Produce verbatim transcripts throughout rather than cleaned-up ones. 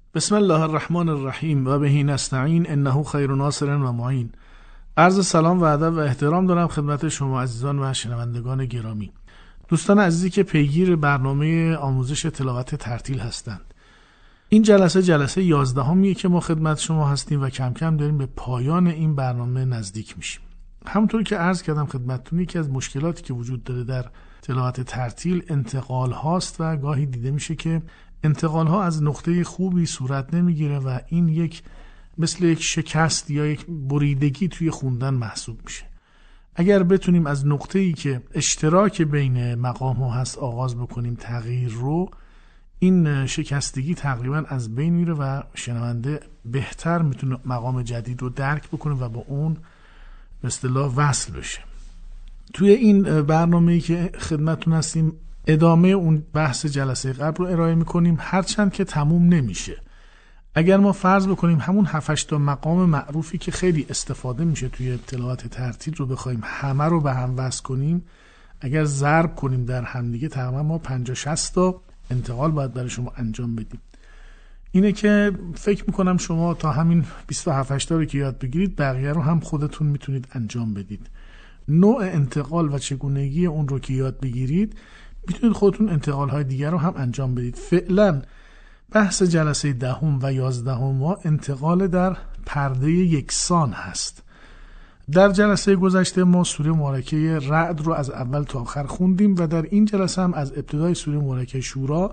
بسم الله الرحمن الرحیم و بهی نستعین انه خیر ناصر و معین. عرض سلام و ادب و احترام دارم خدمت شما عزیزان و شنوندگان گرامی. دوستان عزیزی که پیگیر برنامه آموزش تلاوت ترتیل هستند، این جلسه جلسه یازدهمیه که ما خدمت شما هستیم و کم کم داریم به پایان این برنامه نزدیک میشیم. همونطور که عرض کردم خدمتتون، یکی از مشکلاتی که وجود داره در تلاوت ترتیل انتقال هاست و گاهی دیده میشه که انتقال ها از نقطه خوبی صورت نمیگیره و این یک مثل یک شکست یا یک بریدگی توی خوندن محسوب میشه. اگر بتونیم از نقطه‌ای که اشتراک بین مقام ها هست آغاز بکنیم تغییر رو، این شکستگی تقریبا از بین میره و شنونده بهتر میتونه مقام جدید رو درک بکنه و با اون به اصطلاح وصل بشه. توی این برنامه‌ای که خدمتتون هستیم ادامه اون بحث جلسه قبل رو ارائه میکنیم، هرچند که تموم نمیشه. اگر ما فرض بکنیم همون هفت تا مقام معروفی که خیلی استفاده میشه توی تلاوت ترتیل رو بخوایم همه رو به هم وصل کنیم، اگر ضرب کنیم در هم دیگه، تقریبا ما پنجاه شصت تا انتقال باید برای شما انجام بدیم. اینه که فکر میکنم شما تا همین بیست و هفت تا رو که یاد بگیرید، بقیه رو هم خودتون میتونید انجام بدید. نوع انتقال و چگونگی اون رو که یاد بگیرید، میتونید خودتون انتقال های دیگر رو هم انجام بدید. فعلا بحث جلسه دهم و یازدهم ما انتقال در پرده یکسان هست. در جلسه گذشته ما سوره مبارکه رعد رو از اول تا آخر خوندیم و در این جلسه هم از ابتدای سوره مبارکه شورا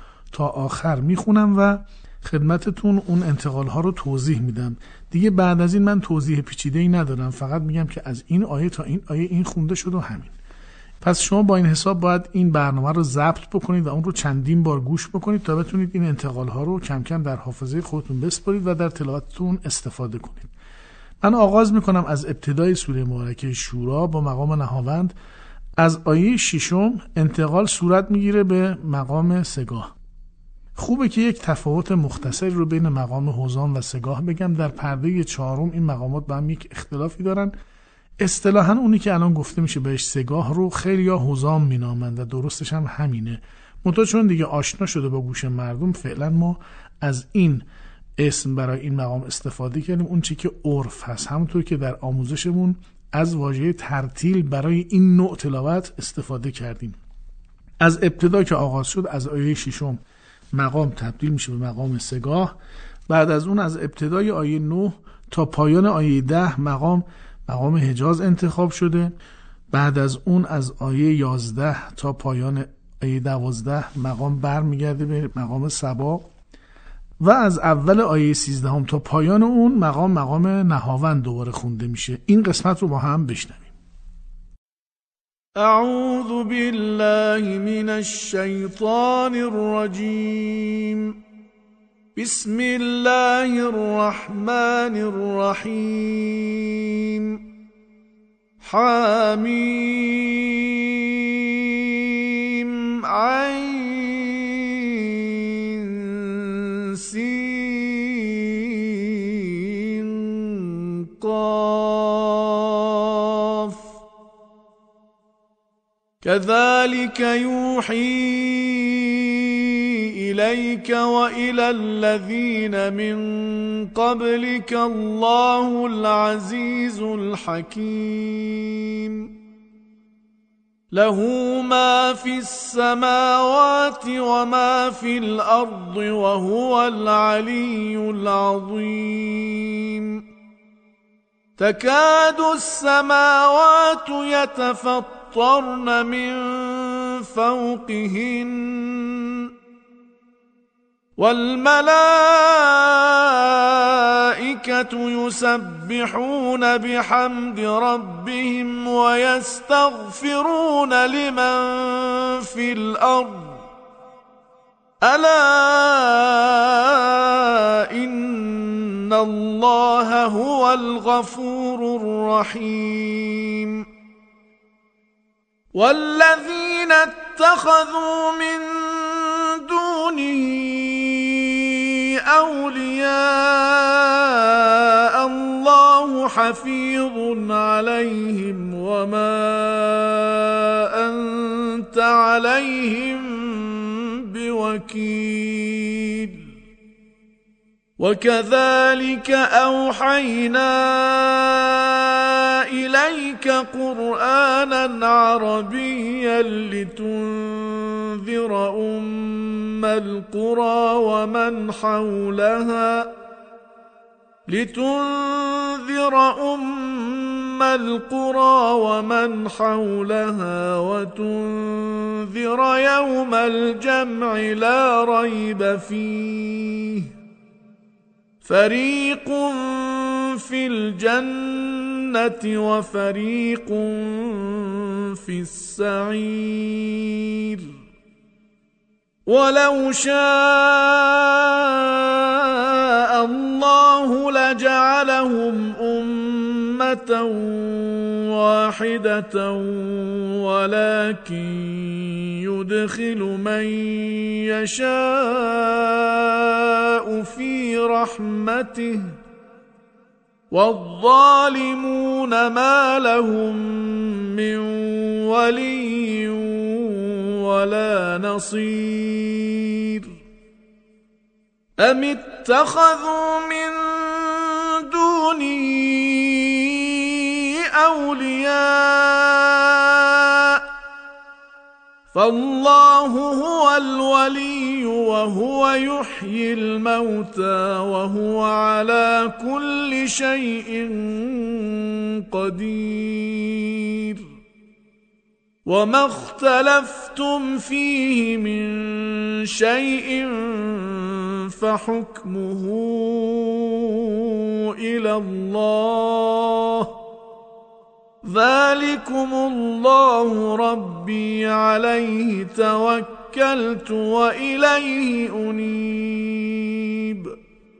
تا آخر میخونم و خدمتتون اون انتقال ها رو توضیح میدم. دیگه بعد از این من توضیح پیچیده‌ای ندارم، فقط میگم که از این آیه تا این آیه این خونده شد و همین. پس شما با این حساب باید این برنامه رو ضبط بکنید و اون رو چندین بار گوش بکنید تا بتونید این انتقال ها رو کم کم در حافظه خودتون بسپارید و در تلاوتتون استفاده کنید. من آغاز میکنم از ابتدای سوره مبارکه شورا با مقام نهاوند. از آیه ششم انتقال صورت میگیره به مقام سگاه. خوبه که یک تفاوت مختصری رو بین مقام حزام و سگاه بگم. در پرده چهارم این مقامات با هم یک اختلافی دارن. اصطلاحاً اونی که الان گفته میشه بهش سگاه رو خیلی یا حزام مینامند و درستش هم همینه. منتها چون دیگه آشنا شده با گوش مردم، فعلا ما از این اسم برای این مقام استفاده کردیم، اون چی که عرف هست. همونطور که در آموزشمون از واژه ترتیل برای این نوع تلاوت استفاده کردیم. از ابتدا که آغاز شد از آیه ششم مقام تبدیل میشه به مقام سگاه. بعد از اون از ابتدای آیه نه تا پایان آیه ده مقام مقام حجاز انتخاب شده. بعد از اون از آیه یازده تا پایان آیه دوازده مقام برمیگرده به مقام سبا و از اول آیه سیزده هم تا پایان اون مقام مقام نهاوند دوباره خونده میشه. این قسمت رو با هم بشنویم. اعوذ بالله من الشیطان الرجیم. بسم الله الرحمن الرحیم. حمیم عین سین قاف. كذلك يوحي إليك وإلى الذين من قبلك الله العزيز الحكيم. له ما في السماوات وما في الأرض وهو العلي العظيم. تكاد السماوات يتفطرن من فوقهن والملائكة يسبحون بحمد ربهم ويستغفرون لمن في الأرض ألا إن الله هو الغفور الرحيم. والذين اتخذوا من دونه أولياء الله حفيظ عليهم وما أنت عليهم بوكيل. وكذلك أوحينا إليك قرآنا عربيا لتنذر أم القرى ومن حولها لتنذر أم القرى ومن حولها وتنذر يوم الجمع لا ريب فيه فريق في الجنة وفريق في السعير ولو شاء الله لجعلهم أمة واحدة ولكن يدخل من يشاء في رحمته والظالمون ما لهم من ولي ولا نصير أم اتخذوا من دونه أولياء فالله هو الولي وهو يحيي الموتى وهو على كل شيء قدير وما اختلفتم فيه من شيء فحكمه إلى الله ذلكم الله ربي عليه توكلت وإليه أنيب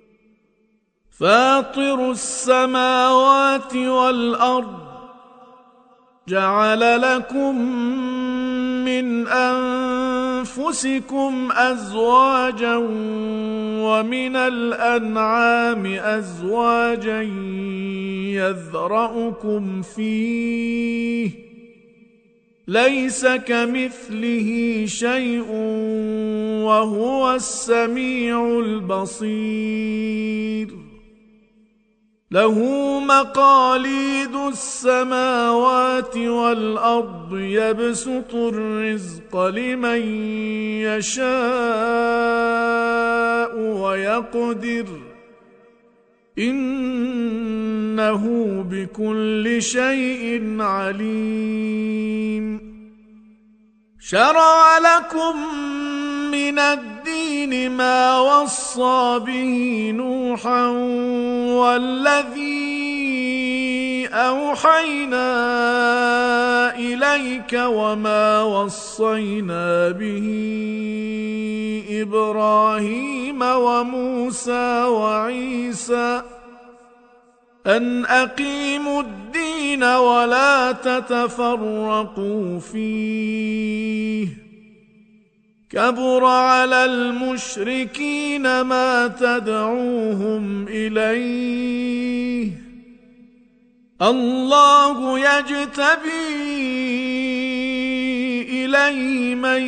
فاطر السماوات والأرض جعل لكم من أنفسكم أزواجا ومن الأنعام أزواجا يذرأكم فيه ليس كمثله شيء وهو السميع البصير له مقاليد السماوات والأرض يبسط الرزق لمن يشاء ويقدر إنه بكل شيء عليم شرع لكم من الدين ما وصى به نوحا والذي أوحينا إليك وما وصينا به إبراهيم وموسى وعيسى أن أقيموا الدين ولا تتفرقوا فيه كبر على المشركين ما تدعوهم إليه الله يجتبي إليه من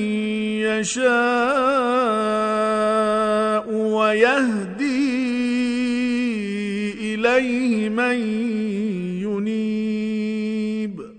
يشاء ويهدي إليه من ينيب.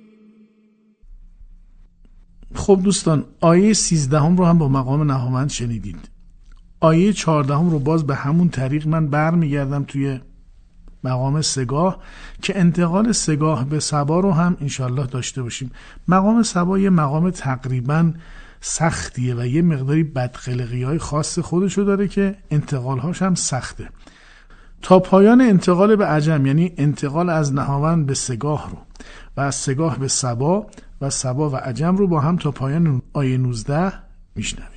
خب دوستان، آیه سیزدهم رو هم با مقام نهامند شنیدید. آیه چهاردهم رو باز به همون طریق من برمیگردم توی مقام سگاه که انتقال سگاه به سبا رو هم انشالله داشته باشیم. مقام سبا یه مقام تقریبا سختیه و یه مقداری بدخلقی های خاص خودشو داره که انتقالهاش هم سخته. تا پایان انتقال به عجم، یعنی انتقال از نهاوند به سگاه رو و از سگاه به سبا و سبا و عجم رو با هم تا پایان آیه نوزده میشنویم.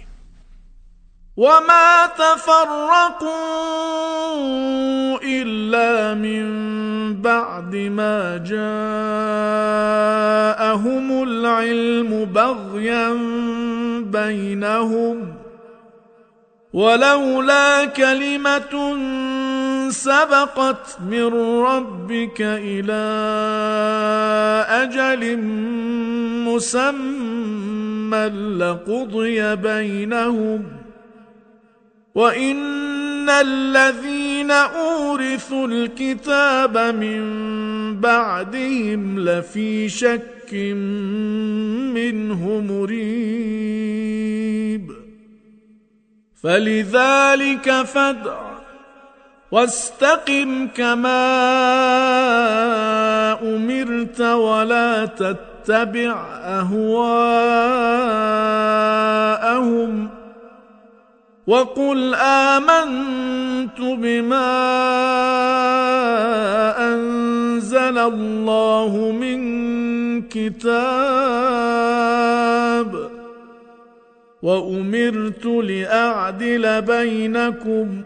وما تفرقوا إلا من بعد ما جاءهم العلم بغيا بينهم ولولا كلمة سبقت من ربك إلى أجل مسمى لقضي بينهم وإن الذين أورثوا الكتاب من بعدهم لفي شك منه مريب فلذلك فادع واستقم كما أمرت ولا تتبع أهواءهم وقل آمنت بما أنزل الله من كتاب وأمرت لأعدل بينكم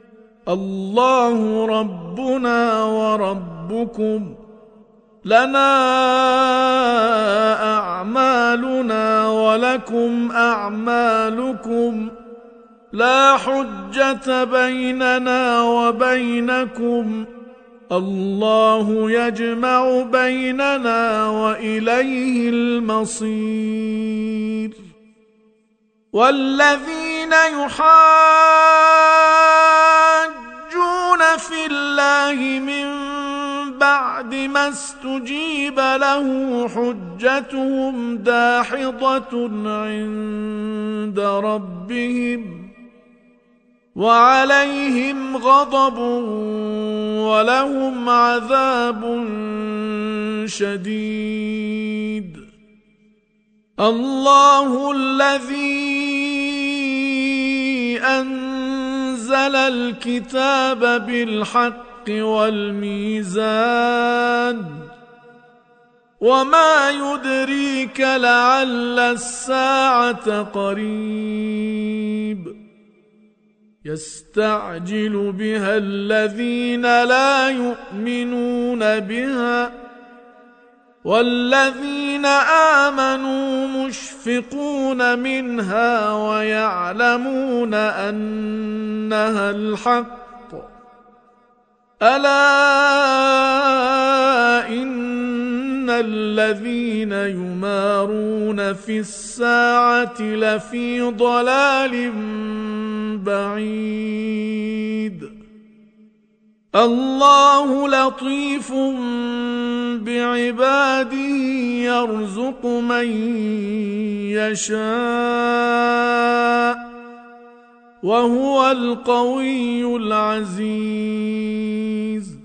الله ربنا وربكم لنا أعمالنا ولكم أعمالكم لا حجة بيننا وبينكم الله يجمع بيننا وإليه المصير والذين يحاجون في الله من بعد ما استجيب له حجتهم داحضة عند ربهم وعليهم غضب ولهم عذاب شديد الله الذي أنزل الكتاب بالحق والميزان وما يدريك لعل الساعة قريب يستعجل بها الذين لا يؤمنون بها والذين آمنوا مشفقون منها ويعلمون أنها الحق ألا إن الذين يمارون في الساعة لفي ضلال بعيد الله لطيف بعباده يرزق من يشاء وهو القوي العزیز.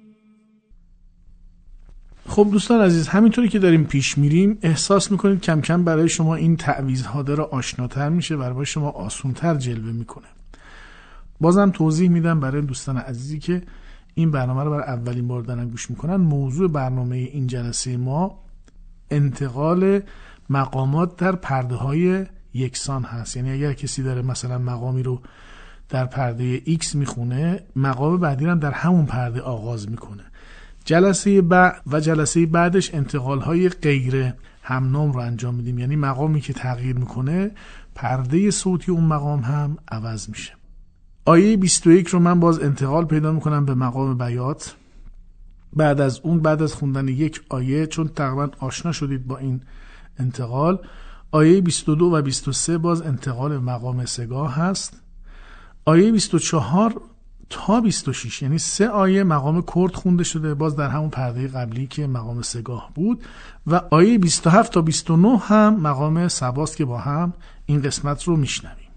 خب دوستان عزیز، همینطوری که داریم پیش میریم احساس میکنید کم کم برای شما این تعویض‌ها داره آشناتر میشه، برای شما آسان‌تر جلوه میکنه. بازم توضیح میدم برای دوستان عزیزی که این برنامه رو برای اولین بار دارن گوش میکنن. موضوع برنامه این جلسه ما انتقال مقامات در پرده های یکسان هست. یعنی اگر کسی داره مثلا مقامی رو در پرده X میخونه، مقام بعدی رو در همون پرده آغاز میکنه. جلسه بعد و جلسه بعدش انتقال های غیر همنام رو انجام میدیم، یعنی مقامی که تغییر میکنه پرده صوتی اون مقام هم عوض میشه. آیه بیست و یک رو من باز انتقال پیدا میکنم به مقام بیات. بعد از اون، بعد از خوندن یک آیه، چون تقریبا آشنا شدید با این انتقال، آیه بیست و دو و بیست و سه باز انتقال به مقام سگاه هست. آیه بیست و چهار تا بیست و شش یعنی سه آیه مقام کرد خونده شده، باز در همون پرده قبلی که مقام سگاه بود. و آیه بیست و هفت تا بیست و نه هم مقام سباست که با هم این قسمت رو میشنویم.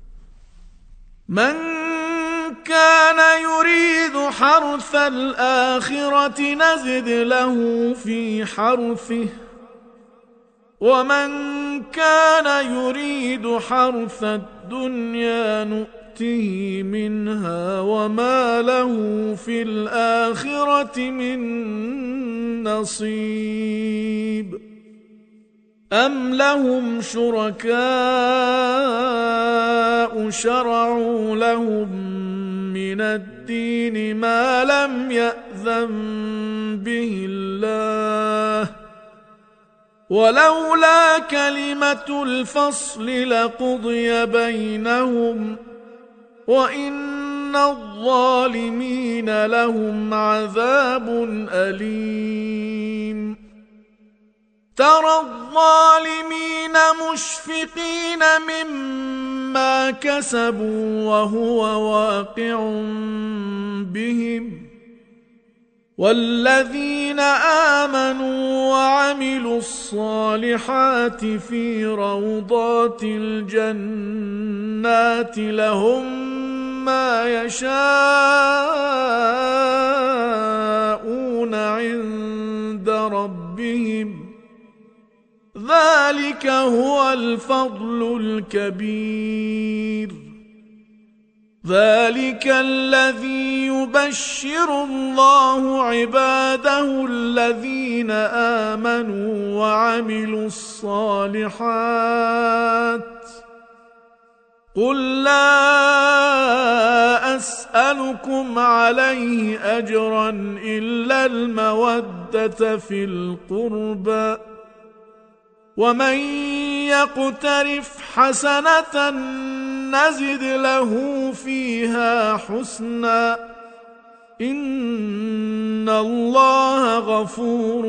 من كان يريد حرث الآخرة نزد له في حرثه ومن كان يريد حرث الدنيا نؤته منها وما له في الآخرة من نصيب أم لهم شركاء شرعوا لهم من الدين ما لم يأذن به الله ولولا كلمة الفصل لقضي بينهم وإن الظالمين لهم عذاب أليم ترى الظالمين مشفقين مما ما كسبوا وهو واقع بهم والذين آمنوا وعملوا الصالحات في روضات الجنات لهم ما يشاءون عند ربهم ذلك هو الفضل الكبير ذلك الذي يبشر الله عباده الذين آمنوا وعملوا الصالحات قل لا أسألكم عليه أجرا إلا المودة في القربى ومن يقترف حسنة نزد له فيها حسنا إن الله غفور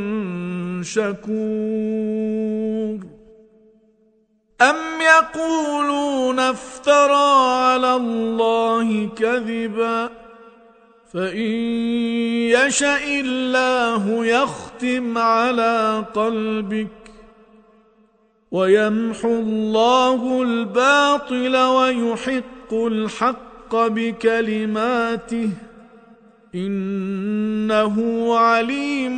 شكور أم يقولون افترى على الله كذبا فإن يشأ الله يختم على قلبك ويمحو الله الباطل ويحق الحق بكلماته إنه عليم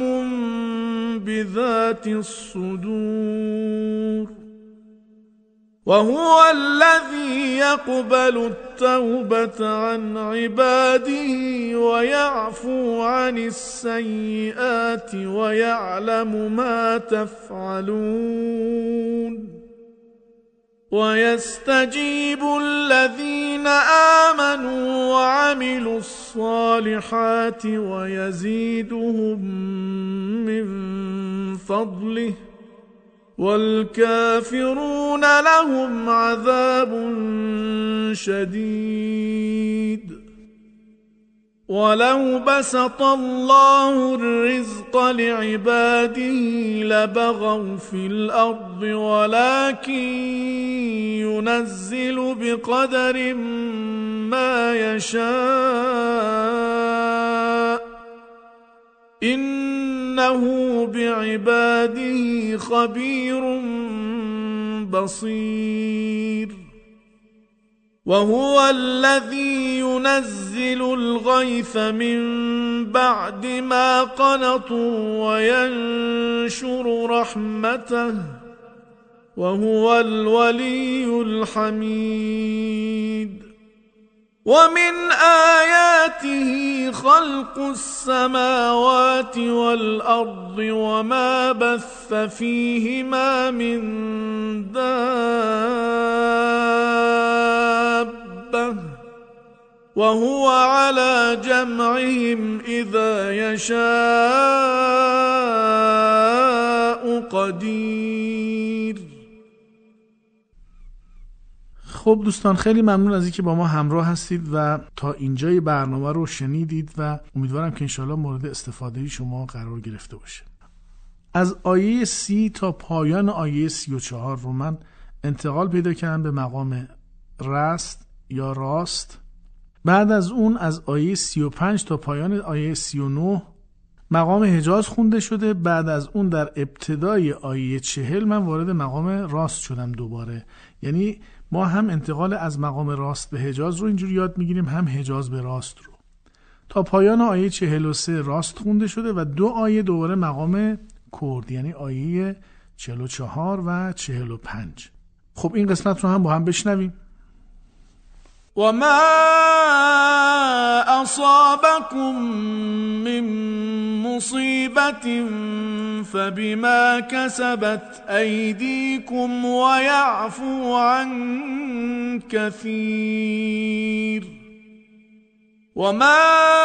بذات الصدور وهو الذي يقبل التوبة عن عباده ويعفو عن السيئات ويعلم ما تفعلون ويستجيب الذين آمنوا وعملوا الصالحات ويزيدهم من فضله والكافرون لهم عذاب شديد ولو بسط الله الرزق لعباده لبغوا في الأرض ولكن ينزل بقدر ما يشاء إنه بعباده خبير بصير وهو الذي ينزل الغيث من بعد ما قنطوا وينشر رحمته وهو الولي الحميد ومن آياته خلق السماوات والأرض وما بث فيهما من دابة وهو على جمعهم إذا يشاء قدير. خب دوستان، خیلی ممنون از اینکه با ما همراه هستید و تا اینجای برنامه رو شنیدید و امیدوارم که انشالله مورد استفاده شما قرار گرفته باشه. از آیه سی تا پایان آیه سی و چهار رو من انتقال پیدا کردم به مقام رست یا راست. بعد از اون از آیه سی و پنج تا پایان آیه سی و نه مقام حجاز خونده شده. بعد از اون در ابتدای آیه چهل من وارد مقام راست شدم دوباره. یعنی ما هم انتقال از مقام راست به حجاز رو اینجوری یاد میگیریم، هم حجاز به راست رو. تا پایان آیه چهل و سه راست خونده شده و دو آیه دوباره مقام کرد، یعنی آیه چهل و چهار و چهل و پنج. خب این قسمت رو هم با هم بشنویم. وما أصابكم من مصيبة فبما كسبت أيديكم ويعفو عن كثير وما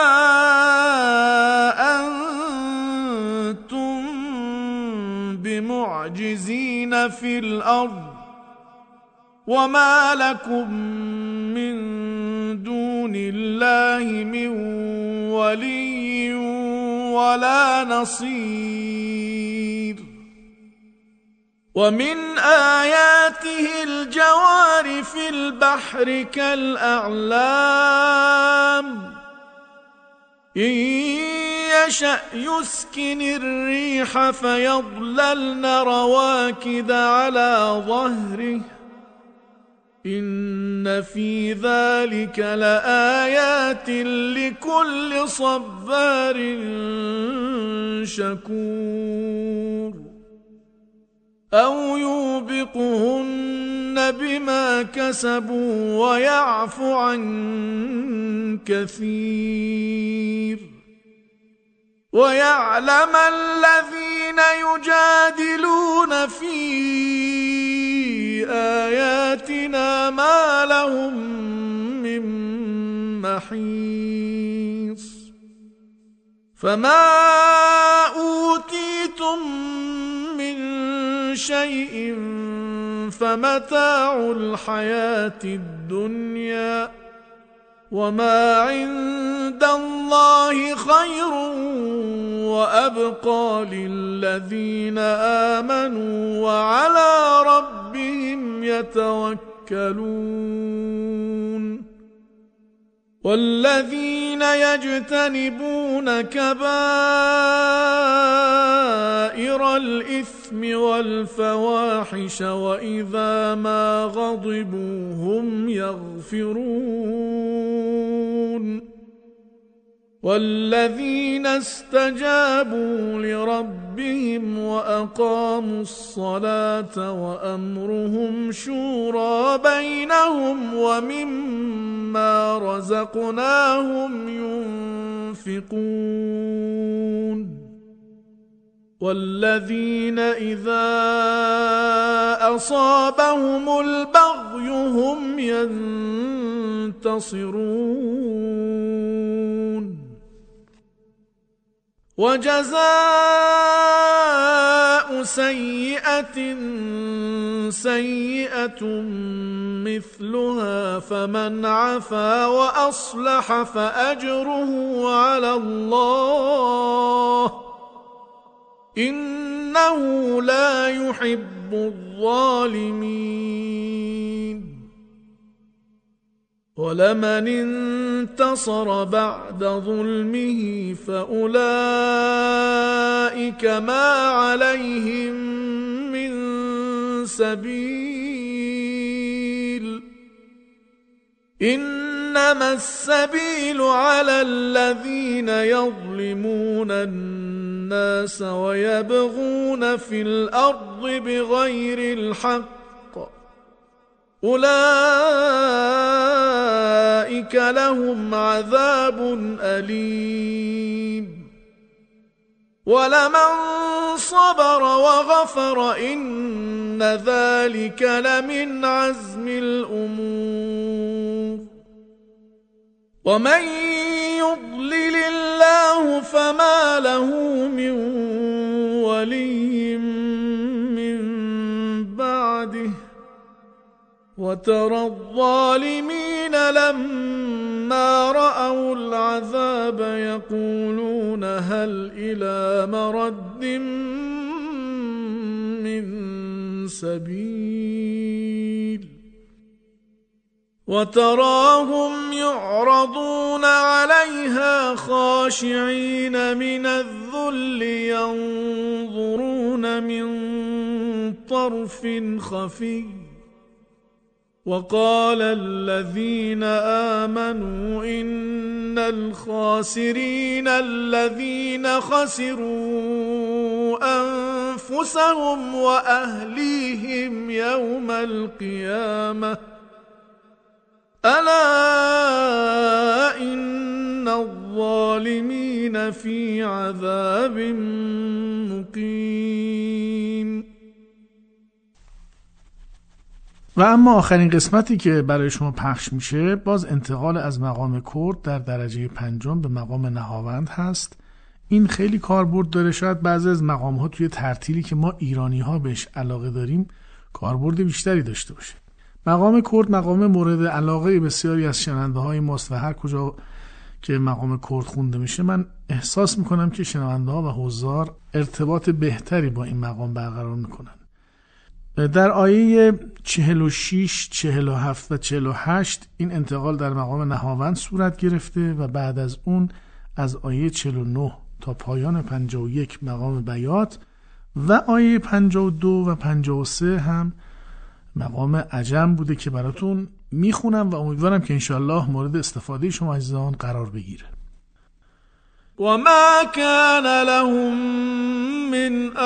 أنتم بمعجزين في الأرض وما لكم من دون الله من ولي ولا نصير ومن آياته الجوار في البحر كالأعلام إن يشأ يسكن الريح فيظللن رواكد على ظهره إن في ذلك لآيات لكل صبار شكور أو يوبقهن بما كسبوا ويعفو عن كثير ويعلم الذين يجادلون في آياتنا ما لهم من محيص فما أوتيتم من شيء فمتاع الحياة الدنيا وما عند الله خير وأبقى للذين آمنوا وعلى ربهم يتوكلون والذين يجتنبون كبائر الإثم والفواحش وإذا ما غضبوا هم يغفرون والذين استجابوا لربهم وأقاموا الصلاة وأمرهم شورى بينهم ومما رزقناهم ينفقون والذين إذا أصابهم البغي هم ينتصرون وجزاء سيئة سيئة مثلها فمن عفا وأصلح فأجره على الله إنه لا يحب الظالمين ولمن انتصر بعد ظلمه فأولئك ما عليهم من سبيل إنما السبيل على الذين يظلمون الناس ويبغون في الأرض بغير الحق أولئك لهم عذاب أليم ولمن صبر وغفر إن ذلك لمن عزم الأمور ومن يضلل الله فما له من ولي من بعده وترى الظالمين لما رأوا العذاب يقولون هل إلى مرد من سبيل وتراهم يعرضون عليها خاشعين من الذل ينظرون من طرف خفي وقال الذين آمنوا إن الخاسرين الذين خسروا أنفسهم وأهليهم يوم القيامة ألا إن الظالمين في عذاب مقيم. و اما آخرین قسمتی که برای شما پخش میشه باز انتقال از مقام کرد در درجه پنجم به مقام نهاوند هست. این خیلی کاربرد داره، شاید بعضی از مقام ها توی ترتیلی که ما ایرانی ها بهش علاقه داریم کاربرد بیشتری داشته باشه. مقام کرد مقام مورد علاقه بسیاری از شنونده های ماست و هر کجا که مقام کرد خونده میشه من احساس میکنم که شنونده ها و حضار ارتباط بهتری با این مقام برقرار میکنن. در آیه چهل و شش، چهل و هفت و چهل و هشت این انتقال در مقام نهاوند صورت گرفته و بعد از اون از آیه چهل و نه تا پایان پنجاه و یک مقام بیات و آیه پنجاه و دو و پنجاه و سه هم مقام عجم بوده که براتون میخونم و امیدوارم که انشالله مورد استفاده شما عزیزان قرار بگیره. وما كان لهم من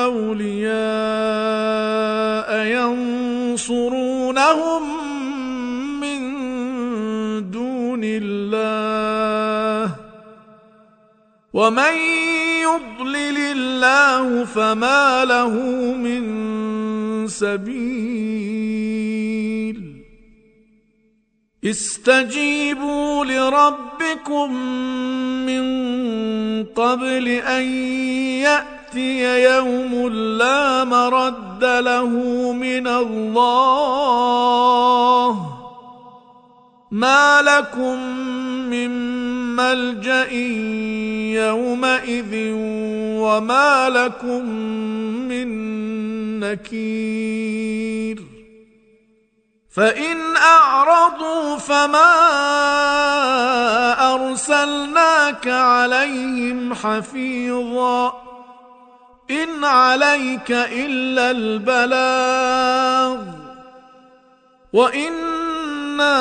أولياء ينصرونهم من دون الله ومن يضلل الله فما له من سبيل استجيبوا لربكم من قبل أن يأتي يوم لا مرد له من الله ما لكم من ملجأ يومئذ وما لكم من نكير فإن أعرضوا فما أرسلناك عليهم حفيظا إن عليك إلا البلاغ وإنا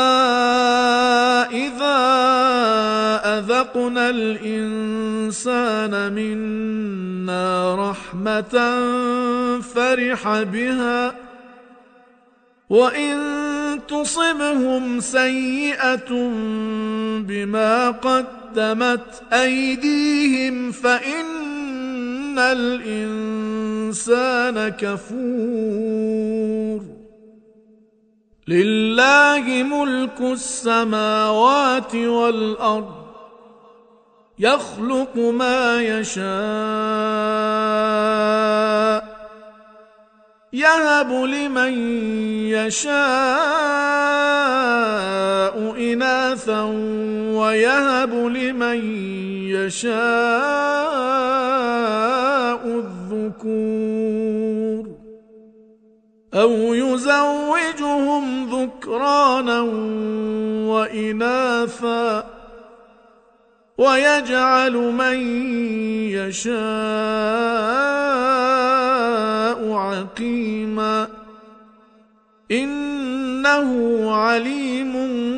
إذا أذقنا الإنسان منا رحمة فرح بها وإن تصبهم سيئة بما قدمت أيديهم فإن الإنسان كفور لله ملك السماوات والأرض يخلق ما يشاء يهب لمن يشاء إناثا ويهب لمن يشاء الذكور أو يزوجهم ذكرانا وإناثا ويجعل من يشاء عقيما إنه عليم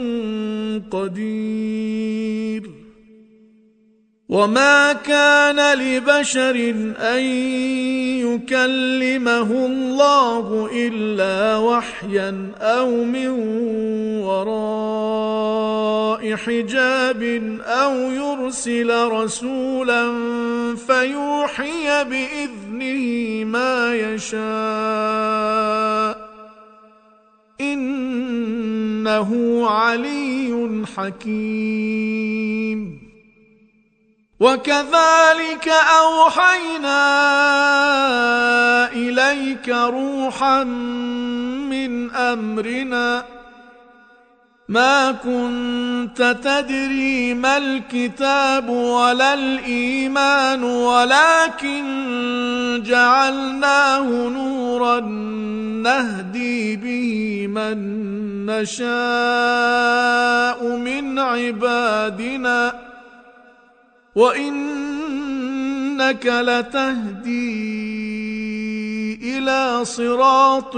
قدير وما كان لبشر أن يكلمه الله إلا وحيا أو من وراء حجاب أو يرسل رسولا فيوحي بإذنه ما يشاء إنه علي حكيم وكذلك أوحينا إليك روحا من أمرنا ما كنت تدري ما الكتاب ولا الإيمان ولكن جعلناه نورا نهدي به من نشاء من عبادنا وإنك لتهدي إلى صراط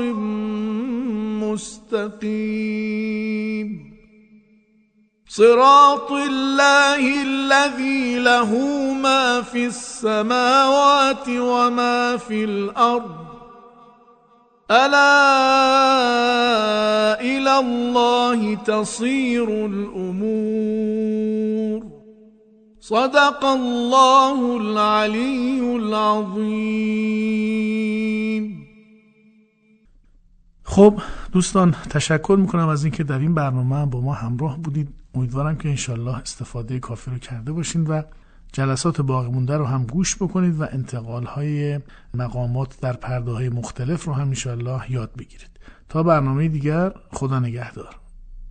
مستقيم صراط الله الذي له ما في السماوات وما في الأرض ألا إلى الله تصير الأمور صدق الله العلی العظیم. خب دوستان تشکر میکنم از اینکه در این برنامه با ما همراه بودید. امیدوارم که انشالله استفاده کافی رو کرده باشین و جلسات باقی مونده رو هم گوش بکنید و انتقال‌های مقامات در پرده‌های مختلف رو هم انشالله یاد بگیرید. تا برنامه دیگر، خدا نگهدار.